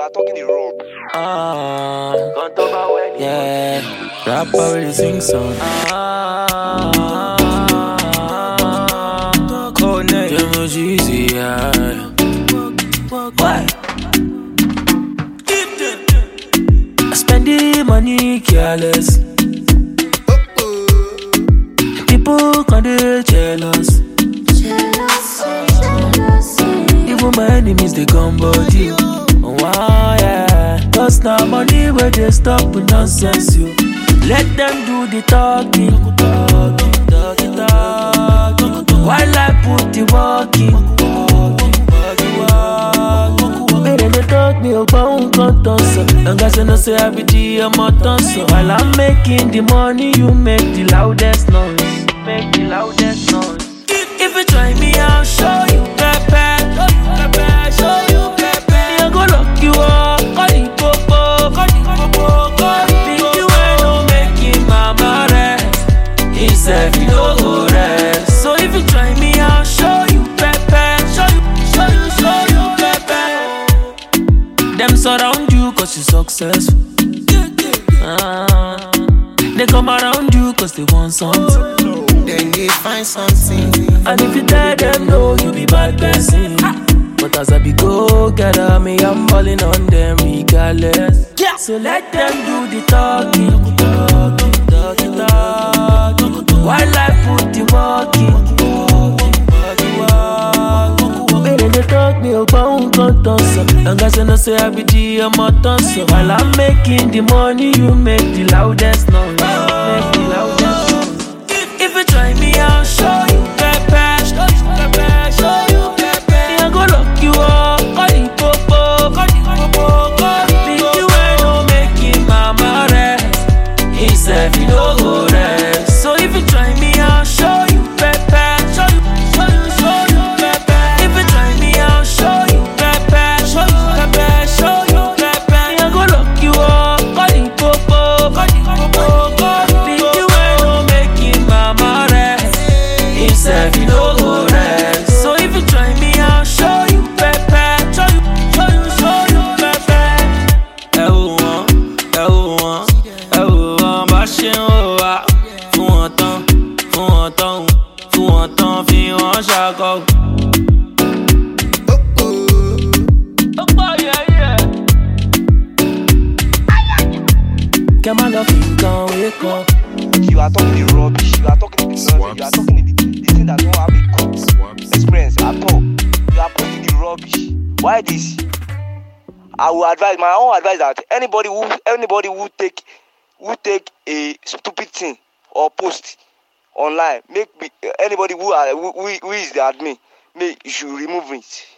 are talking the wrong. Yeah, rapper really sing song. Code name Jeezy, yeah. Why? I spend the money careless. People kinda jealous. Even my enemies they come body. Oh wow, yeah. Cause now money where they stop with nonsense, you. Let them do the talking. While I put the walking. Hey, then they talk me about contour. And guys I know say I be the motor. While I'm making the money, you make the loudest noise. Make the loudest noise. If you try me, I'll show you pepper. Show you pepper. Me, I go lock you up. Call it popo. Think you ain't no making mama rest. Instead, you don't go rest. So if you try me, I'll show you pepper. Show you pepper. Them surround you cause you successful. They come around you cause they want something. Then they find something. And if you tell them no, you be bad person. But as I be go-getter, me I'm balling on them regardless. So let them do the talking. While I put the walking. When they talk me about contour. And guys I know say I be the motor. While I'm making the money, you make the loudest noise. Make the loudest noise. If you try me, I'll show you pepper. Show you pepper. Me, I go lock you up. Call it popo. Think you ain't no making mama rest. Instead, you don't go rest. So if you try me, I'll show you pepper. Show you pepper. If you try me, I'll show you pepper. Show you pepper. Me, I go lock you up. Call it popo. Think you ain't no making mama rest. Instead, you don't go rest. So if you try me, I'll show you pepper. Show you pepper. Everyone, bashing over. Fún wọn tán, fi wọn ṣàkọ. Kẹ́ má lọ fi nǹkan wé kan. You are talking the rubbish. You are talking the nonsense. You are talking the thing that don't have a good experience at all. You are putting the rubbish. Why this? I will advise my own advice that anybody who take a stupid thing or post online, anybody who is the admin, you should remove it.